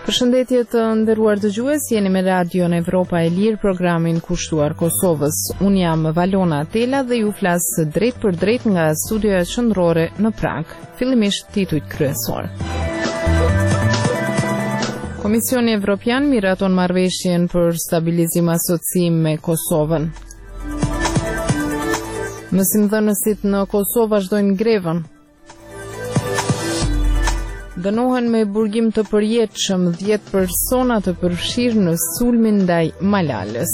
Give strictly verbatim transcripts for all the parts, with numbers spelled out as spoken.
Përshëndetje të nderuar dëgjues, jeni me Radion Evropa e Lirë, programin kushtuar Kosovës. Unë jam Valona Atela dhe ju flas drejt për drejt nga studioja qendrore në Prag. Fillimisht titujt kryesor. Komisioni Evropian miraton marrëveshjen për stabilizim asociim me Kosovën. Mësimdhënësit në Kosovë vazhdojnë grevën. Dënohen me burgim të përjetshëm dhjetë persona të përfshirë në sulmin ndaj Malalës.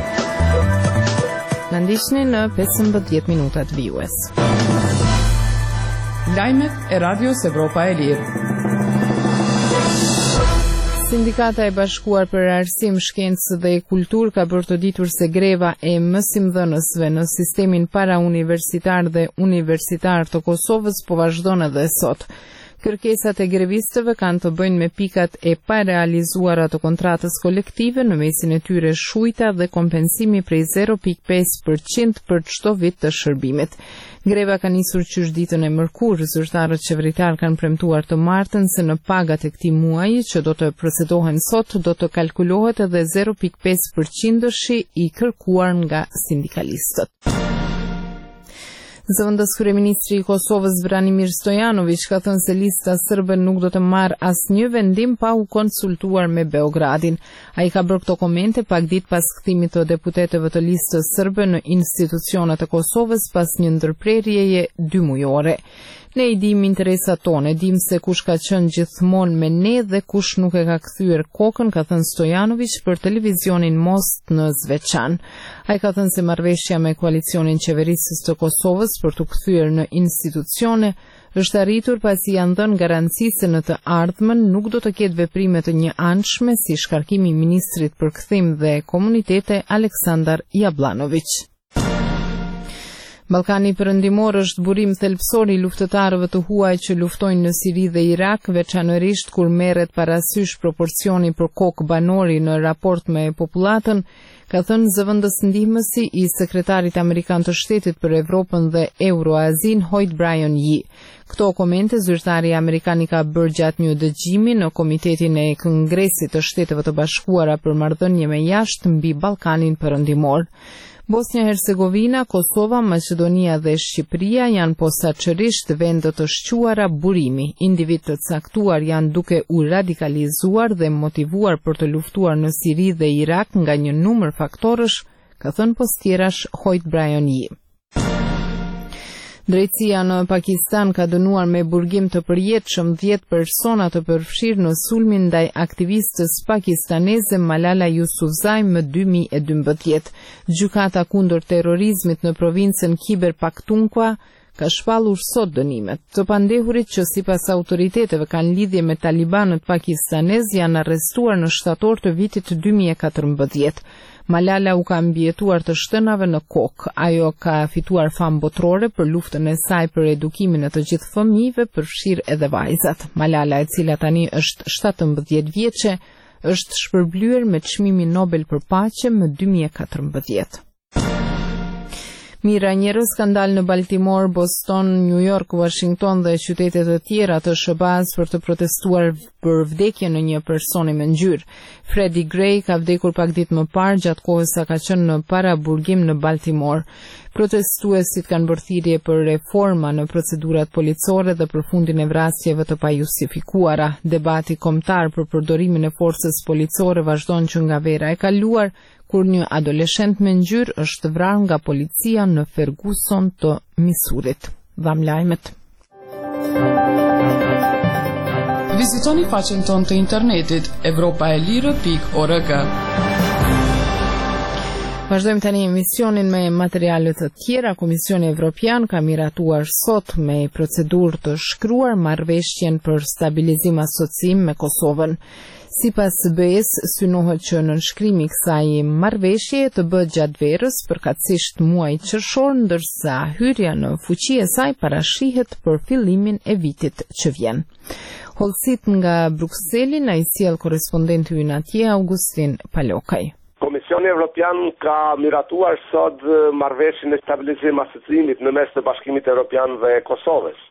Na ndiqni në pesëmbëdhjetë minutat vijues. Lajmet e Radios Evropa e Lirë. Sindikata e Bashkuar për Arsim, Shkencë dhe Kulturë ka bërë të ditur se greva e mësimdhënësve në sistemin parauniversitar dhe universitar të Kosovës po vazhdon edhe sot. Kërkesat e grevistëve kanë të bëjnë me pikat e parealizuara të kontratës kolektive, në mesin e tyre shujta dhe kompensimi prej zero pikë pesë përqind për çdo vit të shërbimit. Greva ka nisur qysh ditën e mërkurë, zyrtarët qeveritar kanë premtuar të martën se në pagat e këtij muaji që do të procedohen sot do të kalkulohet edhe zero pikë pesë përqindëshi i kërkuar nga sindikalistët. Zëvendës kryeministri i Kosovës Branimir Stojanović ka thënë se lista sërbe nuk do të marrë asnjë vendim pa u konsultuar me Beogradin. Ai ka bërë këto komente pak ditë pas kthimit të deputetëve të listës sërbe në institucionet e Kosovës pas një ndërprerjeje dy mujore. Ne i dim interesat tonë, dim se kush ka qenë gjithmonë me ne dhe kush nuk e ka kthyer kokën, ka thënë Stojanović për televizionin Most në Zveçan. Ai ka thënë se marrëveshja me koalicionin qeverisës të Kosovës për të kthyer në institucione është arritur pasi janë dhënë garanci se në të ardhmen nuk do të ketë veprime të njëanshme si shkarkimi i ministrit për kthim dhe komunitete Aleksandar Jablanović. Ballkani Perëndimor është burim thelbësor i luftëtarëve të huaj që luftojnë në Siri dhe Irak, veçanërisht kur merret parasysh proporcioni për kokë banori në raport me popullatën, ka thënë zëvendës ndihmësi i sekretarit amerikan të shtetit për Evropën dhe Euroazin, Hoyt Bryan Yee. Këto komente zyrtari amerikan i ka bërë gjatë një dëgjimi në Komitetin e Kongresit të Shteteve të Bashkuara për marrëdhënie me jashtë mbi Ballkanin Perëndimor. Bosnia-Hercegovina, Kosova, Maqedonia dhe Shqipëria janë posaçërisht vende të shquara burimi. Individ të caktuar janë duke u radikalizuar dhe motivuar për të luftuar në Siri dhe Irak nga një numër faktorësh, ka thënë postierash Hoyt Bryan Yee. Drejtësia në Pakistan ka dënuar me burgim të përjetshëm dhjetë persona të përfshirë në sulmin ndaj aktivistës pakistaneze Malala Yousafzai më dy mijë e dymbëdhjetë. Gjykata kundër terrorizmit në provincën Khyber Pakhtunkhwa ka shpallur sot dënimet. Të pandehurit që sipas autoriteteve kanë lidhje me talibanët pakistanez janë arrestuar në shtator të vitit dy mijë e katërmbëdhjetë. Malala u ka mbijetuar të shtënave në kokë. Ajo ka fituar famë botërore për luftën e saj për edukimin e të gjithë fëmijëve, përfshirë edhe vajzat. Malala, e cila tani është shtatëmbëdhjetë vjeçe, është shpërblyer me çmimin Nobel për paqe më dy mijë e katërmbëdhjetë. Mira njerëz kanë dalë në Baltimore, Boston, New York, Washington dhe qytete të tjera të S B A-s për të protestuar për vdekjen e një personi me ngjyrë. Freddie Gray ka vdekur pak ditë më parë gjatë kohës sa ka qenë në paraburgim në Baltimore. Protestuesit kanë bërë thirrje për reforma në procedurat policore dhe për fundin e vrasjeve të pajustifikuara. Debati kombëtar për përdorimin e forcës policore vazhdon që nga vera e kaluar, kur një adoleshent me ngjyrë është vrarë nga policia në Ferguson të Misurit. Dham lajmet. Vizitoni faqen tonë të internetit evropaelire pikë org. Vazhdojmë tani emisionin me materiale të tjera. Komisioni Evropian ka miratuar sot me procedurë të shkruar marrëveshjen për stabilizim asociim me Kosovën. Sipas B E-s, synohet që nënshkrimi i kësaj marrëveshje të bëhet gjatë verës, përkatësisht muajit qershor, ndërsa hyrja në fuqi e saj parashihet për fillimin e vitit që vjen. Hollësit nga Brukseli na i sjell korrespondenti ynë atje, Augustin Palokaj. Komisioni Evropian ka miratuar sot marrëveshjen e stabilizim asociimit në mes të Bashkimit Evropian dhe Kosovës.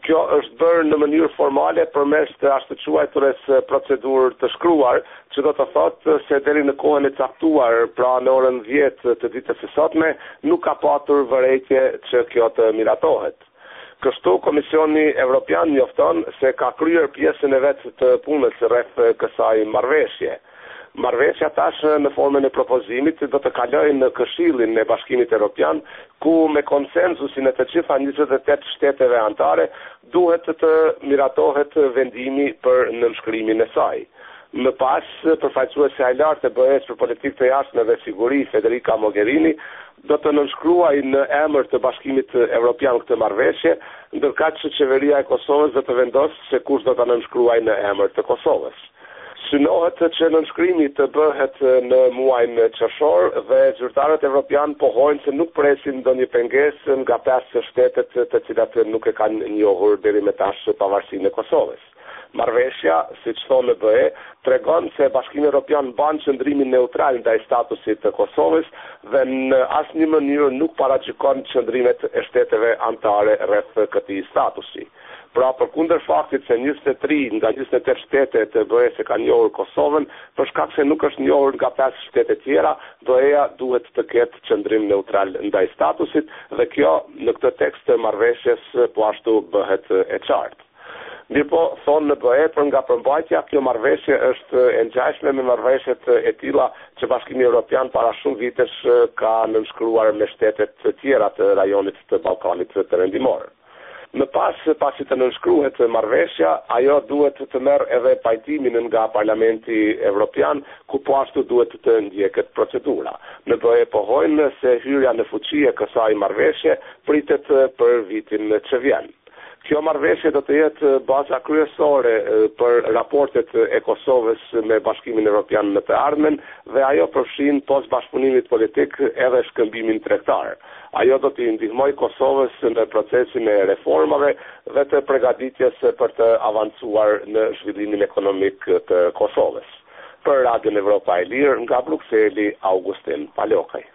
Kjo është bërë në mënyrë formale përmes të ashtu quajturës procedurë të shkruar, që do të thotë se deri në kohën e caktuar, pra në orën dhjetë të ditës së sotme, nuk ka patur vërejtje që kjo të miratohet. Kështu Komisioni Evropian njofton se ka kryer pjesën e vet të punës rreth kësaj marrëveshje. Marrëveshja tash në formën e propozimit do të kalojë në Këshillin e Bashkimit Evropian, ku me konsenzusin e të gjitha njëzet e tetë shteteve anëtare duhet të miratohet vendimi për nënshkrimin e saj. Më pas, përfaqësuesja e lartë e B E-s për politikë të jashtme dhe siguri, Federica Mogherini, do të nënshkruaj në emër të Bashkimit Evropian këtë marrëveshje, ndërkaq që qeveria e Kosovës do të vendosë se kush do të nënshkruaj në emër të Kosovës. Synohet që nënshkrimi të bëhet në muajin qershor dhe zyrtarët evropian pohojnë se nuk presin ndonjë pengesë nga pesë shtetet të cilat nuk e kanë njohur deri më tash pavarësinë e Kosovës. Marrëveshja, siç thonë B E, tregon se Bashkimi Evropian bën qëndrimin neutral ndaj statusit të Kosovës dhe në asnjë mënyrë nuk paragjykon qëndrimet e shteteve anëtare rreth këtij statusi. Pra, përkundër faktit se njëzet e tri nga njëzet e tetë shtete të B E-s e kanë njohur Kosovën, për shkak se nuk është njohur nga pesë shtete tjera, B E-ja duhet të ketë qëndrim neutral ndaj statusit dhe kjo në këtë tekst të marrëveshjes po ashtu bëhet e qartë. Mirëpo, thonë në B E, për nga përmbajtja, kjo marrëveshje është e ngjashme me marrëveshjet e tilla që Bashkimi Evropian para shumë vitesh ka nënshkruar me shtetet të tjera të rajonit të Ballkanit Perëndimor. Më pas, pasi të nënshkruhet marrëveshja, ajo duhet të merr edhe pajtimin nga Parlamenti Evropian, ku po ashtu duhet të ndjeket procedura. Në B E pohojnë se hyrja në fuqi e kësaj marrëveshje pritet për vitin që vjen. Kjo marrëveshje do të jetë baza kryesore për raportet e Kosovës me Bashkimin Evropian në të ardhmen dhe ajo përfshin post bashkëpunimit politik edhe shkëmbimin tregtar. Ajo do të ndihmojë Kosovës në procesin e reformave dhe të përgatitjes për të avancuar në zhvillimin ekonomik të Kosovës. Për Radion Evropa e Lirë, nga Brukseli, Augustin Palokaj.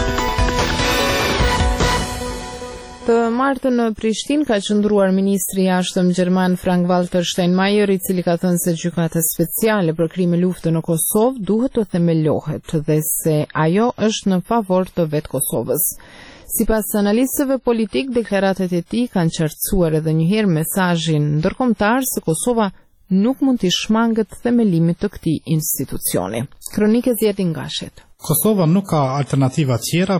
Të martën në Prishtinë ka qëndruar ministri i jashtëm gjerman Frank-Walter Steinmeier, i cili ka thënë se gjykata speciale për krime lufte në Kosovë duhet të themelohet dhe se ajo është në favor të vetë Kosovës. Sipas analistëve politik, deklaratat e tij kanë qartësuar edhe një herë mesazhin ndërkombëtar se Kosova nuk mund të shmangët themelimit të këtij institucioni. Kronikë zgjedhje nga Shet. Kosova nuk ka alternativa tjera